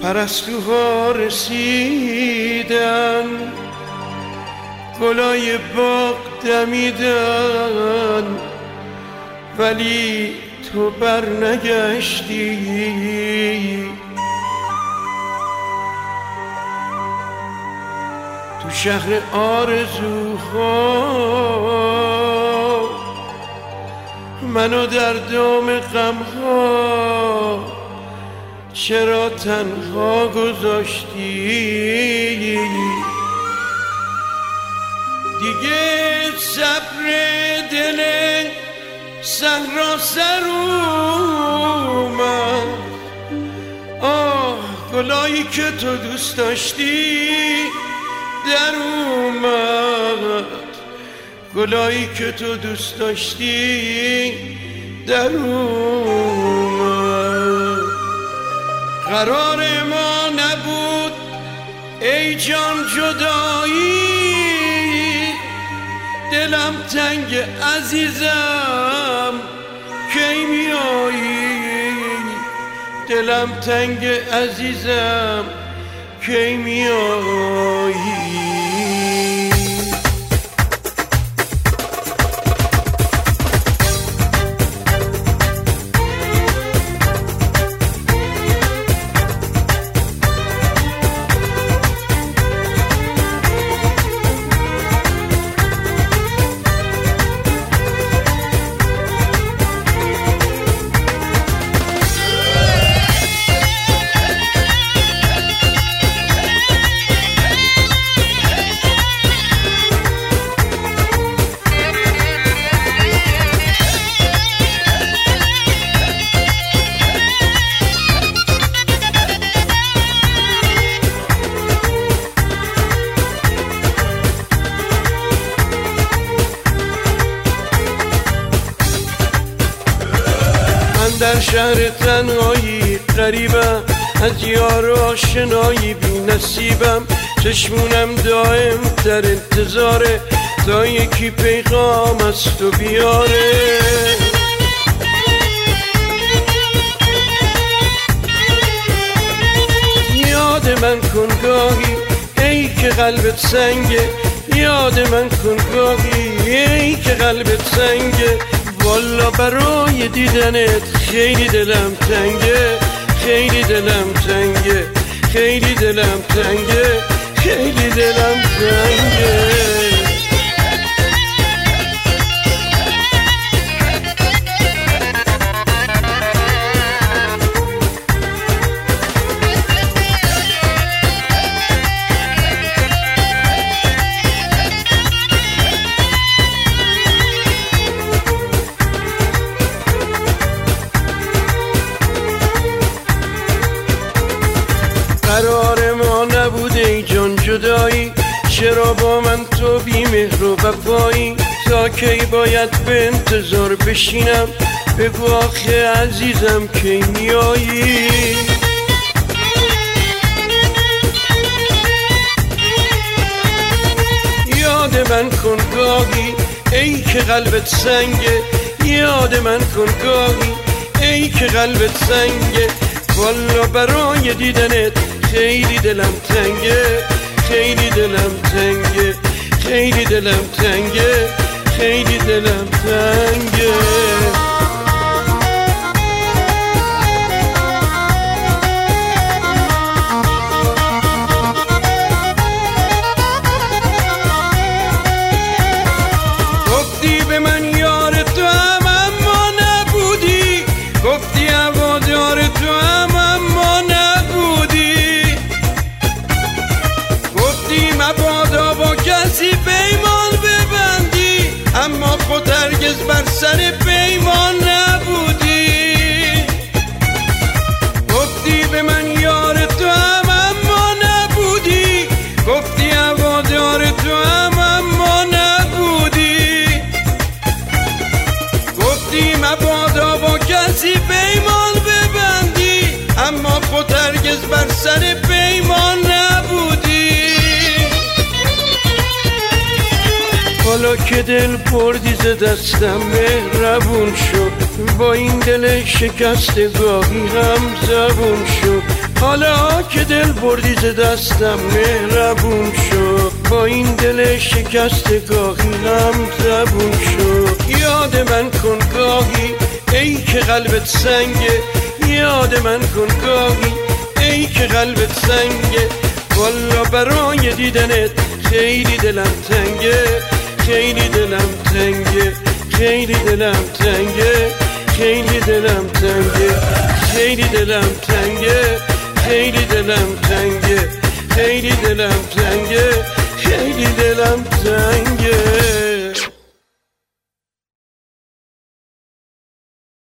پرستوها رسیدن، گلای باغ دمیدن، ولی تو برنگشتی. تو شهر آرزوها منو در دام غمها چرا تنها گذاشتی؟ دیگه صبر دل صحرا سر اومد. آه گلایی که تو دوست داشتی در اومد، گلایی که تو دوست داشتی در اومد. قرار ما نبود ای جان جدایی، دلم تنگ عزیزم کی میایی، دلم تنگ عزیزم کی میایی. در شهر تنهایی غریبم، از یار آشنایی بی نصیبم، چشمونم دائم در انتظاره تا یکی پیغام از تو بیاره. یاد من کن گاهی ای که قلبت سنگه، یاد من کن گاهی ای که قلبت سنگه. والا برای دیدنت خیلی دلم تنگه، خیلی دلم تنگه، خیلی دلم تنگه، خیلی دلم تنگه. قرار ما نبوده ای جان جدایی، چرا با من تو بی مهر و وفایی؟ تا کی باید به انتظار بشینم؟ بگو آخه عزیزم کی میایی؟ یاد من کن گاهی ای که قلبت سنگه، یاد من کن گاهی ای که قلبت سنگه. والا برای دیدنت خیلی دلم تنگه، خیلی دلم تنگه، خیلی دلم تنگه، خیلی دلم تنگه. گفتی به من یار تو هم اما نبودی، گفتی هوادار تو هم اما نبودی، گفتی مبادا با کسی پیمان ببندی، اما خود هرگز بر سر پیمان نبودی. گفتی به من یار تو هم اما نبودی، گفتی هوادار تو هم اما نبودی، گفتی مبادا با کسی پیمان ببندی، اما خود هرگز بر سر پیمان نبودی. حالا که دل بردی ز دستم مهربون شد، با این دل شکسته گاهی هم زبون شد، حالا که دل بردی ز دستم مهربون شو، با این دل شکسته گاهی هم زبون شو. یاد من کن گاهی ای که قلبت سنگه، یاد من کن گاهی ای که قلبت سنگه. والا برای دیدنت خیلی دلم تنگه، خیلی دلم تنگه، خیلی دلم تنگه، خیلی دلم تنگه، خیلی دلم تنگه، خیلی دلم تنگه، خیلی دلم تنگه، خیلی دلم تنگه.